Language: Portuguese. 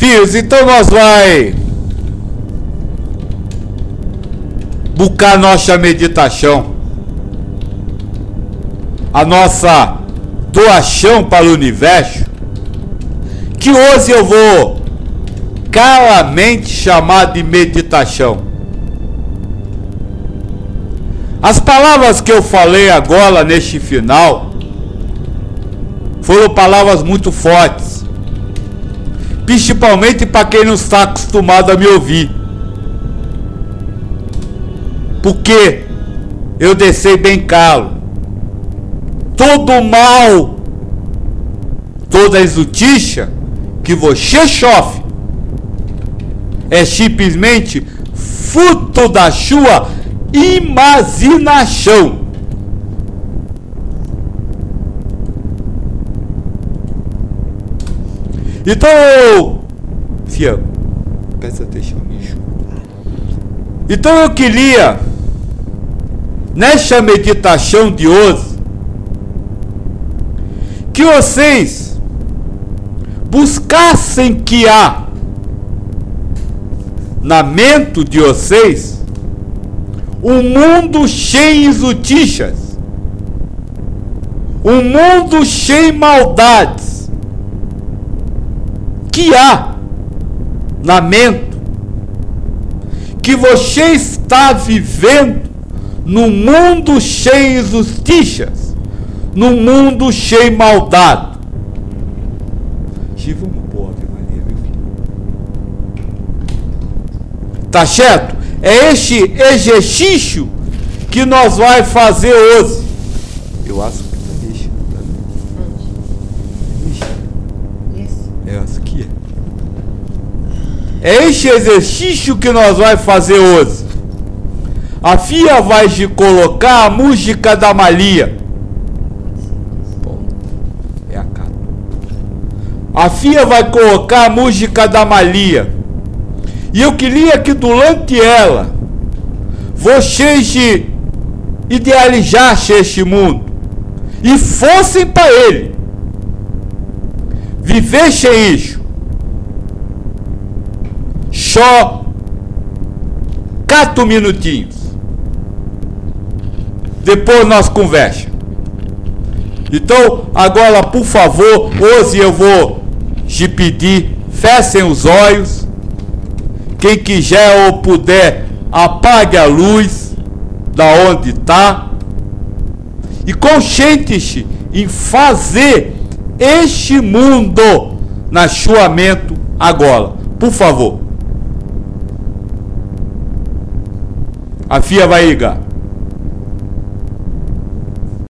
Filhos, então nós vai buscar nossa meditação, a nossa doação para o universo, que hoje eu vou claramente chamar de meditação. As palavras que eu falei agora neste final foram palavras muito fortes, principalmente para quem não está acostumado a me ouvir, porque eu deixei bem claro: todo mal, toda injustiça que você sofre é simplesmente fruto da sua imaginação. Então, fia, presta atenção nisso. Então eu queria, nessa meditação de hoje, que vocês buscassem criar na mente de vocês um mundo cheio de injustiças, um mundo cheio de maldades, que há na mente que você está vivendo num mundo cheio de injustiças, num mundo cheio de maldade. Vamos pôr Ave Maria, meu filho. Tá certo? É este exercício que nós vai fazer hoje. Eu acho que tá deixando. É essa aqui. É este exercício que nós vai fazer hoje. A filha vai te colocar a música da Maria. É a cara. A filha vai colocar a música da Maria. E eu queria que durante ela vocês idealizassem este mundo e fossem para ele, vivessem isso. Só 4 minutinhos. Depois nós conversamos. Então, agora, por favor, hoje eu vou te pedir, fechem os olhos. Quem quiser ou puder, apague a luz da onde está e concentre-se em fazer este mundo na sua mente agora. Por favor. A filha vai ligar.